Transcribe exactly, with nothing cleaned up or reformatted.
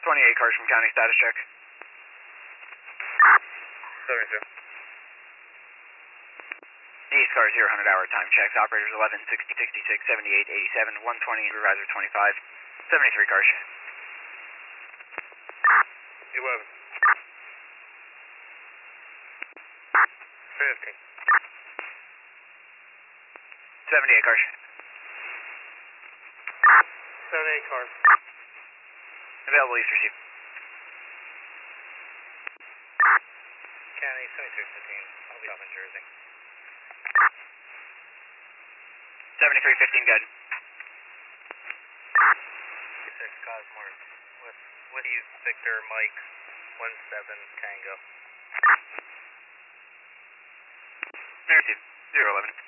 twenty-eight cars from county, status check. seventy-two. East car zero hundred hour time checks. Operators eleven, sixty, sixty-six, seventy-eight, eighty-seven, one twenty, supervisor twenty-five, seventy-three cars. eleven. fifty. seventy-eight cars. seventy-eight cars. Available east received. County seventy-six fifteen. I'll be off in Jersey. seventy-three fifteen good. six Cosmore. With, with you, Victor, Mike, one seven Tango. Received. zero eleven.